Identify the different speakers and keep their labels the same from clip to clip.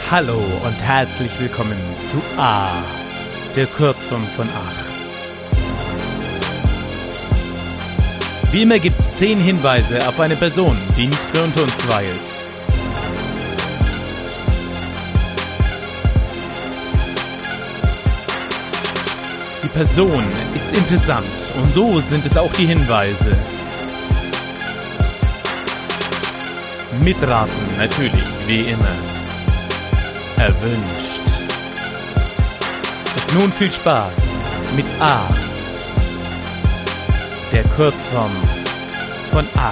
Speaker 1: Hallo und herzlich willkommen zu A, der Kurzform von Ach. Wie immer gibt's 10 Hinweise auf eine Person, die nicht mehr unter uns weilt. Die Person ist interessant und so sind es auch die Hinweise. Mitraten natürlich, wie immer. Erwünscht. Und nun viel Spaß mit A, der Kurzform von Ach.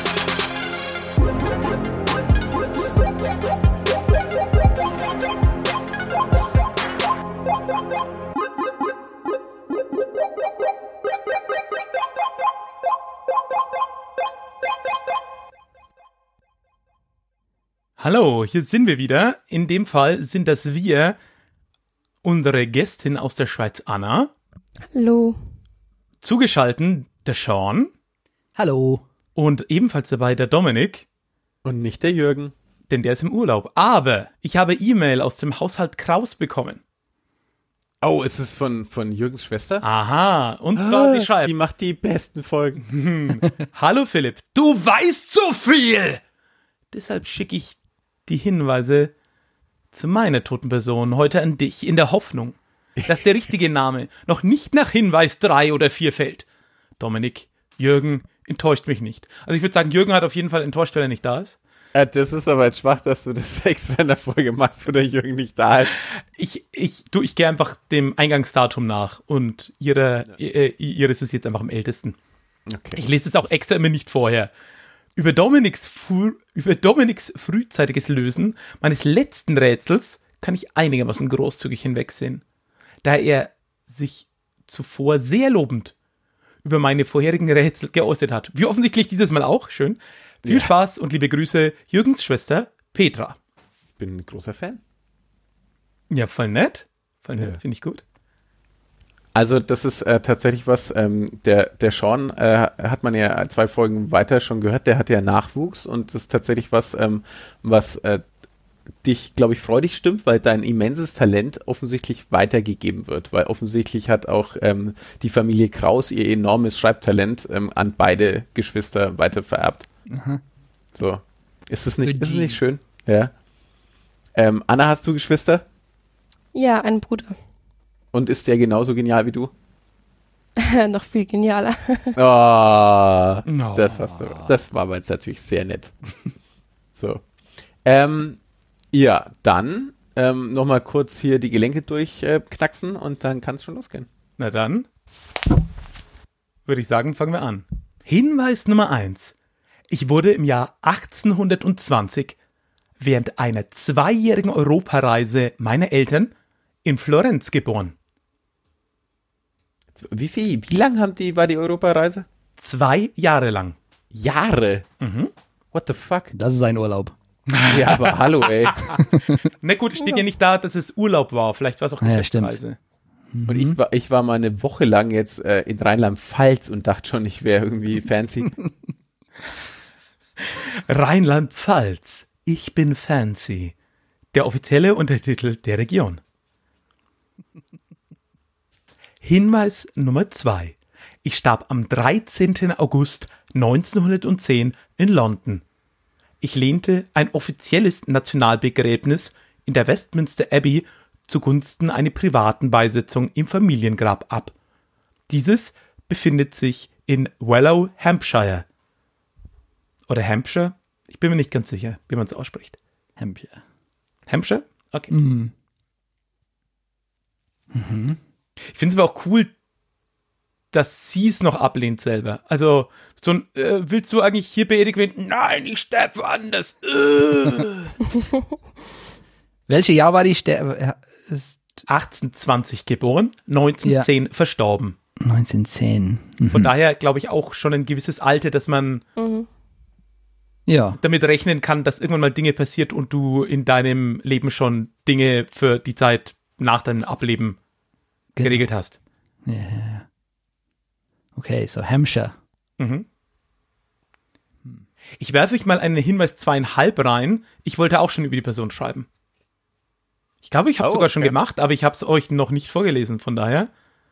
Speaker 1: Hallo, hier sind wir wieder. In dem Fall sind das wir, unsere Gästin aus der Schweiz Anna.
Speaker 2: Hallo.
Speaker 1: Zugeschalten der Sean.
Speaker 3: Hallo.
Speaker 1: Und ebenfalls dabei der Dominik.
Speaker 4: Und nicht der Jürgen.
Speaker 1: Denn der ist im Urlaub. Aber ich habe E-Mail aus dem Haushalt Kraus bekommen.
Speaker 4: Oh, ist es von Jürgens Schwester?
Speaker 1: Aha, und zwar die schreibt.
Speaker 4: Die macht die besten Folgen.
Speaker 1: Hallo Philipp, du weißt so viel! Deshalb schicke ich die Hinweise zu meiner toten Person heute an dich, in der Hoffnung, dass der richtige Name noch nicht nach Hinweis 3 oder 4 fällt. Dominik, Jürgen enttäuscht mich nicht. Also ich würde sagen, Jürgen hat auf jeden Fall enttäuscht, weil er nicht da ist.
Speaker 4: Das ist aber jetzt schwach, dass du das extra in der Folge machst, wo der Jürgen nicht da ist.
Speaker 1: Ich gehe einfach dem Eingangsdatum nach und ihres ist jetzt einfach am ältesten.
Speaker 4: Okay.
Speaker 1: Ich lese es auch extra immer nicht vorher. Über Dominiks frühzeitiges Lösen meines letzten Rätsels kann ich einigermaßen großzügig hinwegsehen, da er sich zuvor sehr lobend über meine vorherigen Rätsel geäußert hat. Wie offensichtlich dieses Mal auch. Schön. Viel Spaß und liebe Grüße, Jürgens Schwester Petra.
Speaker 4: Ich bin ein großer Fan.
Speaker 1: Ja, voll nett. Voll nett, finde ich gut.
Speaker 4: Also das ist tatsächlich was, der Sean hat man ja 2 Folgen weiter schon gehört, der hat ja Nachwuchs und das ist tatsächlich was, was dich, glaube ich, freudig stimmt, weil dein immenses Talent offensichtlich weitergegeben wird, weil offensichtlich hat auch die Familie Kraus ihr enormes Schreibtalent an beide Geschwister weitervererbt.
Speaker 3: Aha.
Speaker 4: So, ist es nicht schön? Ja. Anna, hast du Geschwister?
Speaker 2: Ja, ein Bruder.
Speaker 4: Und ist der genauso genial wie du?
Speaker 2: Noch viel genialer.
Speaker 4: Oh,
Speaker 1: No.
Speaker 4: das war aber jetzt natürlich sehr nett. So. Ja, dann nochmal kurz hier die Gelenke durchknacksen und dann kann es schon losgehen.
Speaker 1: Na dann, würde ich sagen, fangen wir an. Hinweis Nummer 1. Ich wurde im Jahr 1820 während einer 2-jährigen Europareise meiner Eltern in Florenz geboren.
Speaker 4: Wie lang war die Europareise?
Speaker 1: 2 Jahre lang.
Speaker 4: Jahre?
Speaker 1: Mhm.
Speaker 4: What the fuck?
Speaker 3: Das ist ein Urlaub.
Speaker 4: Ja, aber hallo, ey.
Speaker 1: Na gut, steht ja nicht da, dass es Urlaub war. Vielleicht war es auch eine Reise.
Speaker 4: Und ich war mal eine Woche lang jetzt in Rheinland-Pfalz und dachte schon, ich wäre irgendwie fancy.
Speaker 1: Rheinland-Pfalz. Ich bin fancy. Der offizielle Untertitel der Region. Hinweis Nummer 2. Ich starb am 13. August 1910 in London. Ich lehnte ein offizielles Nationalbegräbnis in der Westminster Abbey zugunsten einer privaten Beisetzung im Familiengrab ab. Dieses befindet sich in Wellow, Hampshire. Oder Hampshire? Ich bin mir nicht ganz sicher, wie man es ausspricht.
Speaker 3: Hampshire.
Speaker 1: Hampshire? Okay.
Speaker 3: Mhm.
Speaker 1: Ich finde es aber auch cool, dass sie es noch ablehnt selber. Also, so ein, willst du eigentlich hier beerdigt werden? Nein, ich sterbe woanders.
Speaker 3: Welches Jahr war die
Speaker 1: 1820 geboren, 1910 verstorben.
Speaker 3: 1910. Mhm.
Speaker 1: Von daher glaube ich auch schon ein gewisses Alter, dass man
Speaker 3: Ja.
Speaker 1: damit rechnen kann, dass irgendwann mal Dinge passiert und du in deinem Leben schon Dinge für die Zeit nach deinem Ableben geregelt hast.
Speaker 3: Ja. Okay, so Hampshire.
Speaker 1: Mhm. Ich werfe euch mal einen Hinweis 2,5 rein. Ich wollte auch schon über die Person schreiben. Ich glaube, ich habe
Speaker 4: Oh,
Speaker 1: sogar schon
Speaker 4: okay.
Speaker 1: gemacht, aber ich habe es euch noch nicht vorgelesen, von daher.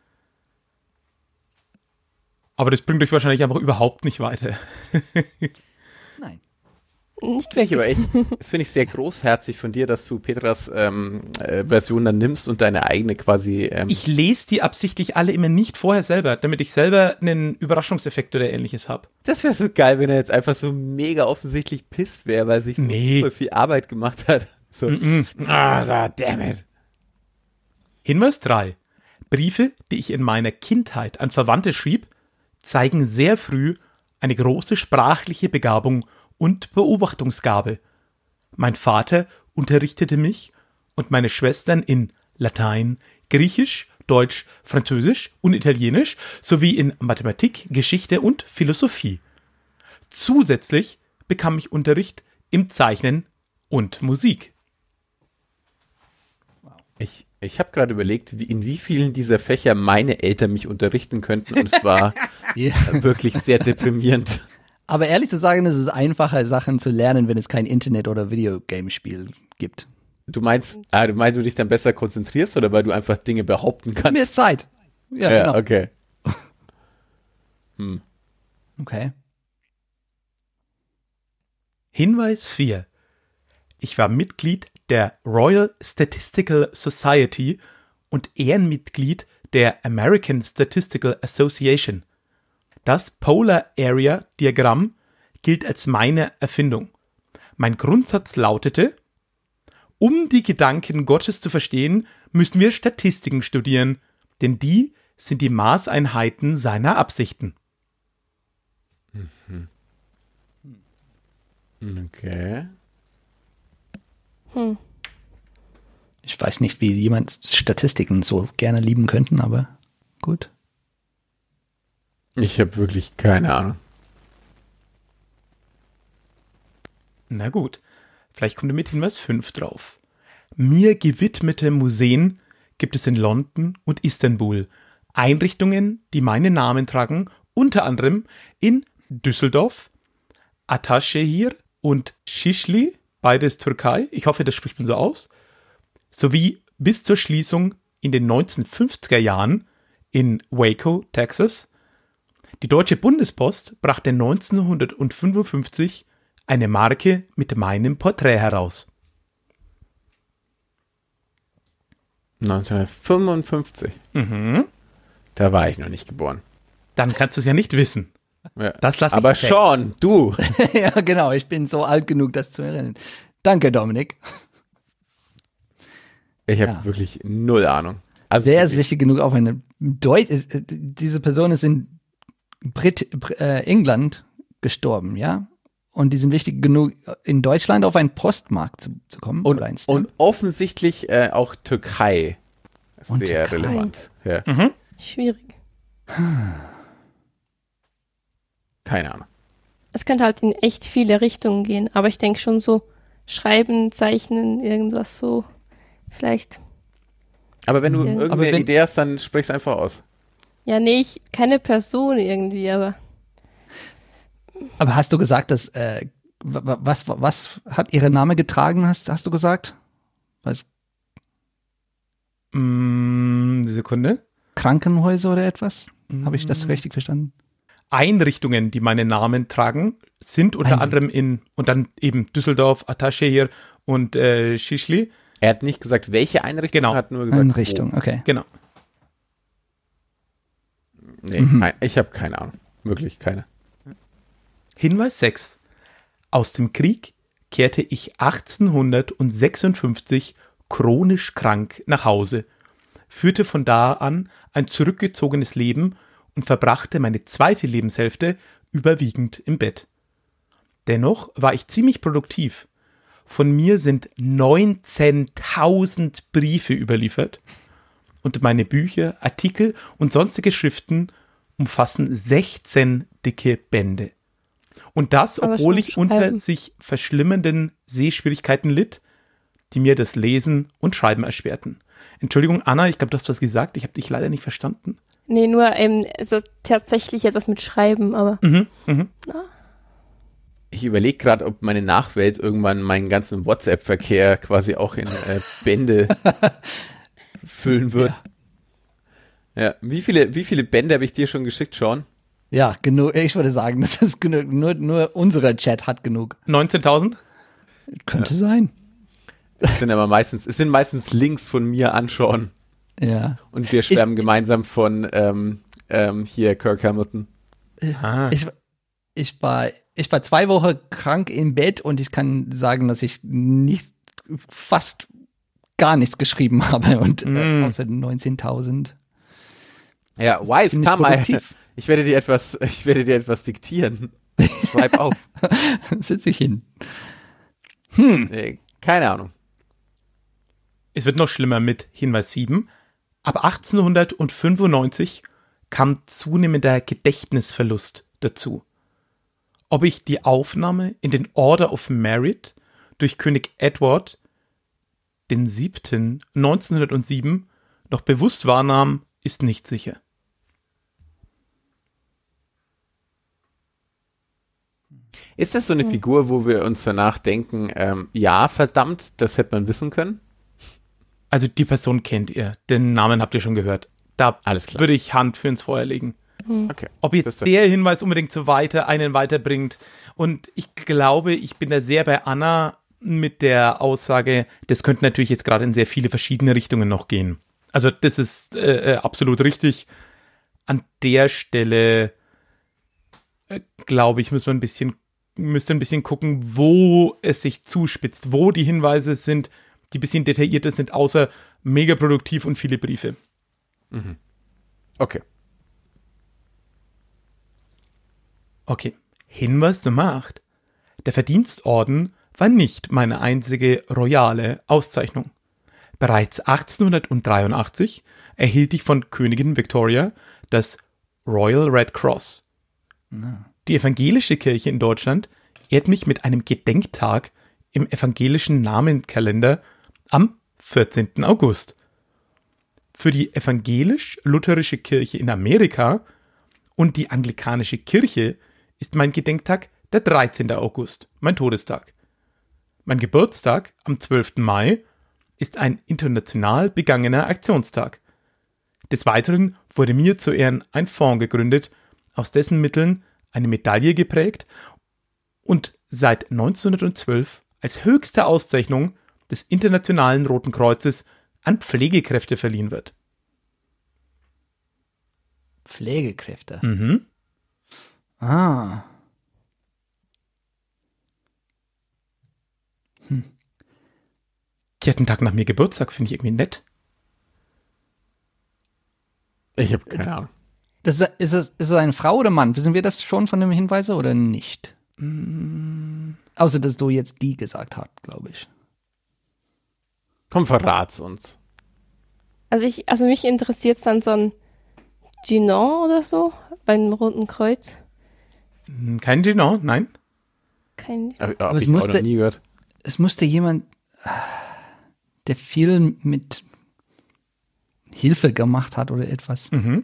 Speaker 1: Aber das bringt euch wahrscheinlich einfach überhaupt nicht weiter.
Speaker 3: Nein.
Speaker 2: Nicht
Speaker 4: Finde ich aber
Speaker 2: wirklich.
Speaker 4: echt, das finde ich sehr großherzig von dir, dass du Petras Version dann nimmst und deine eigene quasi.
Speaker 1: Ich lese die absichtlich alle immer nicht vorher selber, damit ich selber einen Überraschungseffekt oder ähnliches habe.
Speaker 4: Das wäre so geil, wenn er jetzt einfach so mega offensichtlich pisst wäre, weil sich so
Speaker 1: Nee.
Speaker 4: super viel Arbeit gemacht hat. So, damn it.
Speaker 1: Hinweis 3. Briefe, die ich in meiner Kindheit an Verwandte schrieb, zeigen sehr früh eine große sprachliche Begabung und Beobachtungsgabe. Mein Vater unterrichtete mich und meine Schwestern in Latein, Griechisch, Deutsch, Französisch und Italienisch sowie in Mathematik, Geschichte und Philosophie. Zusätzlich bekam ich Unterricht im Zeichnen und Musik.
Speaker 4: Ich habe gerade überlegt, in wie vielen dieser Fächer meine Eltern mich unterrichten könnten und es war
Speaker 3: Ja.
Speaker 4: wirklich sehr deprimierend.
Speaker 3: Aber ehrlich zu sagen, es ist einfacher, Sachen zu lernen, wenn es kein Internet- oder Videogamespiel gibt.
Speaker 4: Du meinst, du dich dann besser konzentrierst oder weil du einfach Dinge behaupten kannst?
Speaker 3: Mehr Zeit. Ja,
Speaker 4: Ja,
Speaker 3: genau.
Speaker 4: okay.
Speaker 3: Okay.
Speaker 1: Hinweis 4. Ich war Mitglied der Royal Statistical Society und Ehrenmitglied der American Statistical Association. Das Polar Area Diagramm gilt als meine Erfindung. Mein Grundsatz lautete: Um die Gedanken Gottes zu verstehen, müssen wir Statistiken studieren, denn die sind die Maßeinheiten seiner Absichten.
Speaker 4: Okay.
Speaker 3: Ich weiß nicht, wie jemand Statistiken so gerne lieben könnten, aber gut.
Speaker 4: Ich habe wirklich keine Ahnung.
Speaker 1: Na gut, vielleicht kommt ihr mit Hinweis 5 drauf. Mir gewidmete Museen gibt es in London und Istanbul. Einrichtungen, die meinen Namen tragen, unter anderem in Düsseldorf, Ataşehir und Şişli, beides Türkei, ich hoffe, das spricht man so aus, sowie bis zur Schließung in den 1950er Jahren in Waco, Texas. Die Deutsche Bundespost brachte 1955 eine Marke mit meinem Porträt heraus.
Speaker 4: 1955. Da war ich noch nicht geboren.
Speaker 1: Dann kannst du es ja nicht wissen.
Speaker 4: Ja.
Speaker 1: Das lass ich
Speaker 4: Aber
Speaker 1: weg.
Speaker 4: Sean, du.
Speaker 3: Ja, genau. Ich bin so alt genug, das zu erinnern. Danke, Dominik.
Speaker 4: Ich habe
Speaker 3: Ja.
Speaker 4: wirklich null Ahnung. Also
Speaker 3: Wer ist wichtig genug auf eine diese Person ist in England gestorben, ja? Und die sind wichtig genug, in Deutschland auf einen Postmarkt zu kommen. oder ein Stamp.
Speaker 4: und offensichtlich auch Türkei ist
Speaker 3: Und
Speaker 4: sehr
Speaker 3: Türkei.
Speaker 4: relevant. Ja.
Speaker 2: Schwierig.
Speaker 4: Keine Ahnung.
Speaker 2: Es könnte halt in echt viele Richtungen gehen, aber ich denke schon so schreiben, zeichnen, irgendwas so. Vielleicht.
Speaker 4: Aber wenn du
Speaker 2: Ja.
Speaker 4: irgendeine
Speaker 3: Aber wenn-
Speaker 4: Idee hast, dann sprich's einfach aus.
Speaker 2: Ja, nee, keine Person irgendwie, aber
Speaker 3: Aber hast du gesagt, dass was hat ihre Name getragen, hast du gesagt? Was,
Speaker 1: Sekunde.
Speaker 3: Krankenhäuser oder etwas? Habe ich das richtig verstanden?
Speaker 1: Einrichtungen, die meinen Namen tragen, sind unter anderem und dann eben Düsseldorf, Ataşehir und Şişli.
Speaker 4: Er hat nicht gesagt, welche Einrichtung,
Speaker 1: Genau.
Speaker 4: er hat nur gesagt,
Speaker 3: Einrichtung, okay.
Speaker 1: Genau.
Speaker 4: wo. Nee, ich habe keine Ahnung. Wirklich keine.
Speaker 1: Hinweis 6. Aus dem Krieg kehrte ich 1856 chronisch krank nach Hause, führte von da an ein zurückgezogenes Leben und verbrachte meine zweite Lebenshälfte überwiegend im Bett. Dennoch war ich ziemlich produktiv. Von mir sind 19.000 Briefe überliefert und meine Bücher, Artikel und sonstige Schriften umfassen 16 dicke Bände. Und das,
Speaker 2: Aber
Speaker 1: obwohl
Speaker 2: schon
Speaker 1: ich unter
Speaker 2: schreiben.
Speaker 1: sich verschlimmernden Sehschwierigkeiten litt, die mir das Lesen und Schreiben erschwerten. Entschuldigung, Anna, ich glaube, du hast was gesagt. Ich habe dich leider nicht verstanden.
Speaker 2: nee, nur es ist tatsächlich etwas mit Schreiben, aber
Speaker 4: Ich überlege gerade, ob meine Nachwelt irgendwann meinen ganzen WhatsApp-Verkehr quasi auch in Bände füllen wird. Ja. Wie viele Bände habe ich dir schon geschickt, Sean?
Speaker 3: Ja, genug. Ich würde sagen, das ist genug. Nur unser Chat hat genug.
Speaker 1: 19.000?
Speaker 3: Könnte sein.
Speaker 4: Es sind meistens Links von mir an Sean.
Speaker 3: Ja.
Speaker 4: Und wir schwärmen gemeinsam von hier Kirk Hamilton.
Speaker 1: Ah.
Speaker 3: Ich war 2 Wochen krank im Bett und ich kann sagen, dass ich fast gar nichts geschrieben habe und außer 19.000.
Speaker 4: Ja, Wife,
Speaker 3: Finde ich
Speaker 4: komm mal.
Speaker 3: produktiv.
Speaker 4: Ich werde dir etwas diktieren. Schreib auf.
Speaker 3: Sitze ich hin.
Speaker 4: Keine Ahnung.
Speaker 1: Es wird noch schlimmer mit Hinweis 7. Ab 1895 kam zunehmender Gedächtnisverlust dazu. Ob ich die Aufnahme in den Order of Merit durch König Edward den 7. 1907 noch bewusst wahrnahm, ist nicht sicher.
Speaker 4: Ist das so eine Figur, wo wir uns danach denken, ja, verdammt, das hätte man wissen können?
Speaker 1: Also die Person kennt ihr, den Namen habt ihr schon gehört. Da
Speaker 4: Alles klar.
Speaker 1: würde ich Hand für ins Feuer legen.
Speaker 4: Okay.
Speaker 1: Ob jetzt der Hinweis unbedingt einen weiterbringt. Und ich glaube, ich bin da sehr bei Anna mit der Aussage, das könnte natürlich jetzt gerade in sehr viele verschiedene Richtungen noch gehen. Also das ist absolut richtig. An der Stelle, glaube ich, müsste ein bisschen gucken, wo es sich zuspitzt, wo die Hinweise sind, die ein bisschen detaillierter sind, außer mega produktiv und viele Briefe.
Speaker 4: Okay.
Speaker 1: Okay, Hinweis Nummer 8. Der Verdienstorden war nicht meine einzige royale Auszeichnung. Bereits 1883 erhielt ich von Königin Victoria das Royal Red Cross. Die evangelische Kirche in Deutschland ehrt mich mit einem Gedenktag im evangelischen Namenkalender am 14. August. Für die evangelisch-lutherische Kirche in Amerika und die anglikanische Kirche ist mein Gedenktag der 13. August, mein Todestag. Mein Geburtstag am 12. Mai ist ein international begangener Aktionstag. Des Weiteren wurde mir zu Ehren ein Fonds gegründet, aus dessen Mitteln eine Medaille geprägt und seit 1912 als höchste Auszeichnung des Internationalen Roten Kreuzes an Pflegekräfte verliehen wird.
Speaker 3: Pflegekräfte.
Speaker 1: Mhm.
Speaker 3: Ah.
Speaker 1: Die hat einen Tag nach mir Geburtstag, finde ich irgendwie nett.
Speaker 4: Ich habe keine Ahnung.
Speaker 3: Ist es eine Frau oder Mann? Wissen wir das schon von dem Hinweis oder nicht? Außer, dass du jetzt die gesagt hast, glaube ich.
Speaker 4: Komm, verrat's uns.
Speaker 2: Also mich interessiert es dann so ein Ginon oder so beim Roten Kreuz.
Speaker 1: Kein Genon, nein.
Speaker 2: Kein.
Speaker 4: Aber
Speaker 3: es
Speaker 4: ich auch
Speaker 3: musste-
Speaker 4: noch nie gehört.
Speaker 3: Es musste jemand, der viel mit Hilfe gemacht hat oder etwas.
Speaker 1: Mhm.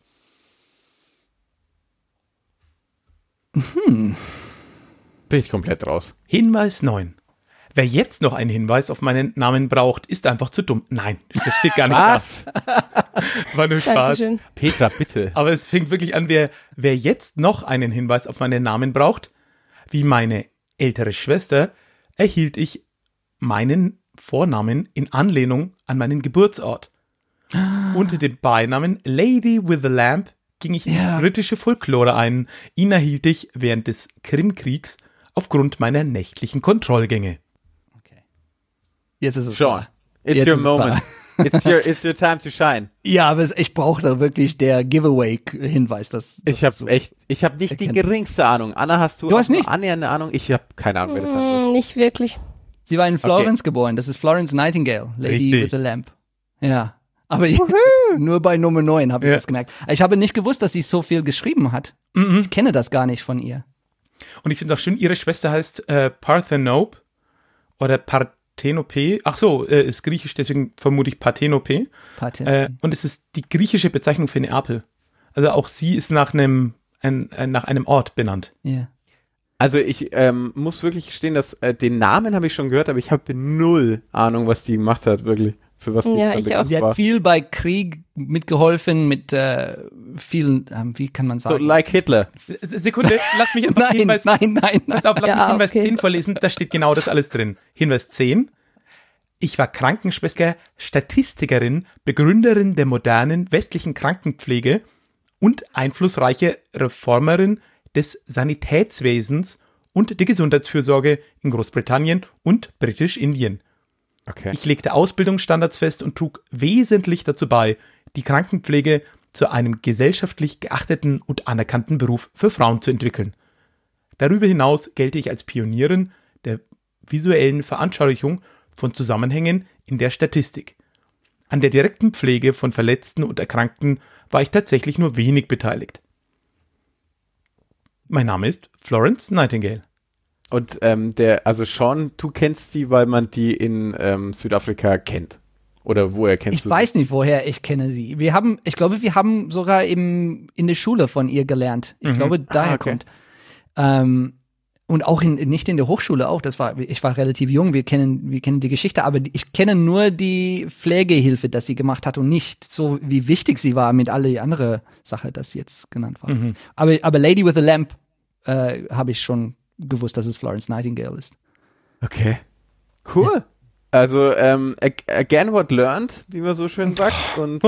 Speaker 4: Bin ich komplett raus.
Speaker 1: Hinweis 9. Wer jetzt noch einen Hinweis auf meinen Namen braucht, ist einfach zu dumm. Nein, das steht gar nicht
Speaker 4: Was?
Speaker 1: da. War nur Spaß.
Speaker 2: Dankeschön.
Speaker 4: Petra, bitte.
Speaker 1: Aber es fängt wirklich an, wer jetzt noch einen Hinweis auf meinen Namen braucht, wie meine ältere Schwester, erhielt ich meinen Vornamen in Anlehnung an meinen Geburtsort. Unter dem Beinamen Lady with the Lamp ging ich in die britische Folklore ein. Ihn erhielt ich während des Krimkriegs aufgrund meiner nächtlichen Kontrollgänge.
Speaker 3: Okay. Jetzt ist es
Speaker 4: Sean,
Speaker 3: klar.
Speaker 4: it's
Speaker 3: Jetzt
Speaker 4: your
Speaker 3: ist es
Speaker 4: moment. It's your time to shine.
Speaker 3: Ja, aber ich brauche da wirklich der Giveaway-Hinweis.
Speaker 4: Ich habe nicht die
Speaker 3: erkennen.
Speaker 4: geringste Ahnung. Anna, hast du
Speaker 3: Du hast
Speaker 4: auch
Speaker 3: nicht?
Speaker 4: noch annähernde Ahnung? Ich habe keine Ahnung, wer das hat.
Speaker 2: Nicht wirklich.
Speaker 3: Sie war in Florence geboren. Das ist Florence Nightingale, Lady
Speaker 1: Richtig.
Speaker 3: with the Lamp. Ja. Aber nur bei Nummer 9 habe ich
Speaker 1: Ja.
Speaker 3: das gemerkt. Ich habe nicht gewusst, dass sie so viel geschrieben hat. Ich kenne das gar nicht von ihr.
Speaker 1: Und ich finde es auch schön, ihre Schwester heißt Parthenope oder Parthenope. Ach so, ist griechisch, deswegen vermute ich Parthenope. Und es ist die griechische Bezeichnung für Neapel. Also auch sie ist nach einem Ort benannt.
Speaker 3: Ja.
Speaker 4: Also ich muss wirklich gestehen, dass den Namen habe ich schon gehört, aber ich habe null Ahnung, was die gemacht hat, wirklich. Für was die
Speaker 2: Ja,
Speaker 4: dann
Speaker 2: ich
Speaker 4: bekannt
Speaker 2: auch.
Speaker 3: Sie
Speaker 4: war.
Speaker 3: hat viel bei Krieg mitgeholfen, mit vielen, wie kann man
Speaker 4: So
Speaker 3: sagen?
Speaker 4: like Hitler.
Speaker 1: Sekunde, lass mich einfach Hinweis,
Speaker 3: nein.
Speaker 1: pass auf, lass mich
Speaker 2: Ja,
Speaker 1: Hinweis
Speaker 2: okay.
Speaker 1: 10 vorlesen, da steht genau das alles drin. Hinweis 10. Ich war Krankenschwester, Statistikerin, Begründerin der modernen westlichen Krankenpflege und einflussreiche Reformerin des Sanitätswesens und der Gesundheitsfürsorge in Großbritannien und Britisch-Indien.
Speaker 4: Okay.
Speaker 1: Ich legte Ausbildungsstandards fest und trug wesentlich dazu bei, die Krankenpflege zu einem gesellschaftlich geachteten und anerkannten Beruf für Frauen zu entwickeln. Darüber hinaus gelte ich als Pionierin der visuellen Veranschaulichung von Zusammenhängen in der Statistik. An der direkten Pflege von Verletzten und Erkrankten war ich tatsächlich nur wenig beteiligt. Mein Name ist Florence Nightingale.
Speaker 4: Und also Sean, du kennst die, weil man die in Südafrika kennt. Oder woher kennst
Speaker 3: Ich
Speaker 4: du
Speaker 3: weiß nicht, woher ich kenne sie. Ich glaube, wir haben sogar in der Schule von ihr gelernt. Ich glaube, daher
Speaker 4: okay.
Speaker 3: kommt. Und auch nicht in der Hochschule auch. Ich war relativ jung. Wir kennen die Geschichte, aber ich kenne nur die Pflegehilfe, dass sie gemacht hat und nicht so, wie wichtig sie war mit alle andere Sache, das jetzt genannt war. Aber Lady with a Lamp habe ich schon gewusst, dass es Florence Nightingale ist.
Speaker 4: Okay. Cool. Also, again what learned, wie man so schön sagt. Und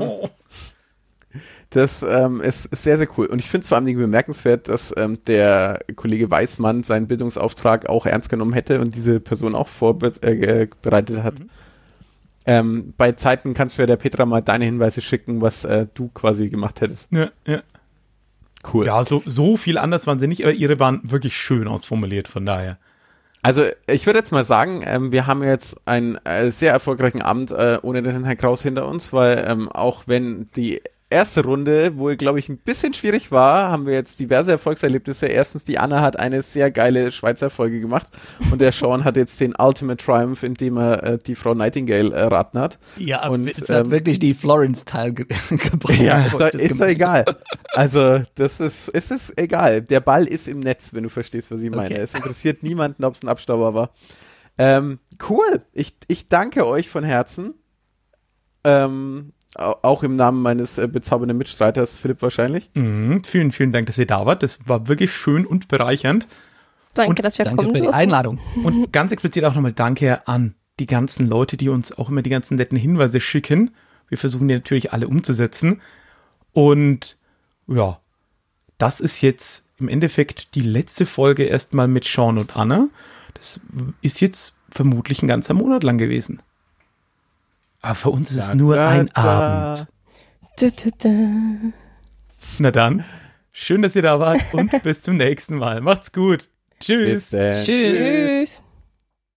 Speaker 4: das ist sehr, sehr cool. Und ich finde es vor allem bemerkenswert, dass der Kollege Weismann seinen Bildungsauftrag auch ernst genommen hätte und diese Person auch vorbereitet hat. Bei Zeiten kannst du ja der Petra mal deine Hinweise schicken, was du quasi gemacht hättest.
Speaker 1: Ja.
Speaker 4: Cool.
Speaker 1: Ja, so viel anders waren sie nicht, aber ihre waren wirklich schön ausformuliert, von daher.
Speaker 4: Also ich würde jetzt mal sagen, wir haben jetzt einen sehr erfolgreichen Abend ohne den Herrn Kraus hinter uns, weil auch wenn die erste Runde wohl, glaube ich, ein bisschen schwierig war, haben wir jetzt diverse Erfolgserlebnisse. Erstens, die Anna hat eine sehr geile Schweizer Folge gemacht und der Sean hat jetzt den Ultimate Triumph, indem er die Frau Nightingale erraten hat.
Speaker 3: Ja,
Speaker 4: und
Speaker 3: es hat wirklich die Florence-Teil gebracht.
Speaker 4: Ja, ist doch egal. Also, es ist egal. Der Ball ist im Netz, wenn du verstehst, was ich meine.
Speaker 3: Okay.
Speaker 4: Es interessiert niemanden, ob es ein Abstauber war. Cool. Ich danke euch von Herzen. Auch im Namen meines bezaubernden Mitstreiters, Philipp wahrscheinlich.
Speaker 1: Vielen, vielen Dank, dass ihr da wart. Das war wirklich schön und bereichernd.
Speaker 2: Danke, dass wir
Speaker 3: Danke
Speaker 2: kommen
Speaker 3: für die
Speaker 2: durften.
Speaker 3: Einladung.
Speaker 1: Und ganz explizit auch nochmal Danke an die ganzen Leute, die uns auch immer die ganzen netten Hinweise schicken. Wir versuchen die natürlich alle umzusetzen. Und ja, das ist jetzt im Endeffekt die letzte Folge erstmal mit Sean und Anna. Das ist jetzt vermutlich ein ganzer Monat lang gewesen. Aber für uns ist es nur ein Abend. Na dann, schön, dass ihr da wart und bis zum nächsten Mal. Macht's gut. Tschüss.
Speaker 4: Bis dann.
Speaker 3: Tschüss.
Speaker 2: Tschüss.